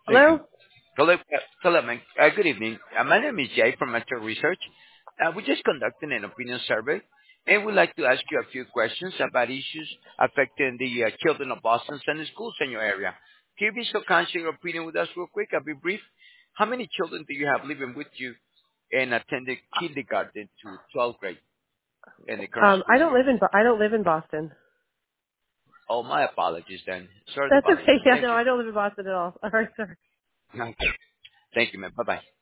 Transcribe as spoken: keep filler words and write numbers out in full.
Thank you. Hello? Hello, uh, hello, ma'am. Uh, good evening. Uh, my name is Jay from Metro Research. Uh, we just conducted an opinion survey, and we'd like to ask you a few questions about issues affecting the uh, children of Boston and schools in your area. Can you be so kind to share your opinion with us real quick? I'll be brief. How many children do you have living with you and attending kindergarten to twelfth grade in the current Um, school I don't year? live in Bo- I don't live in Boston. Oh, my apologies then. Sorry to That's bother okay. you. Yeah, Thank no, you. I don't live in Boston at all. All right, sir. Okay. Thank you, ma'am. Bye-bye.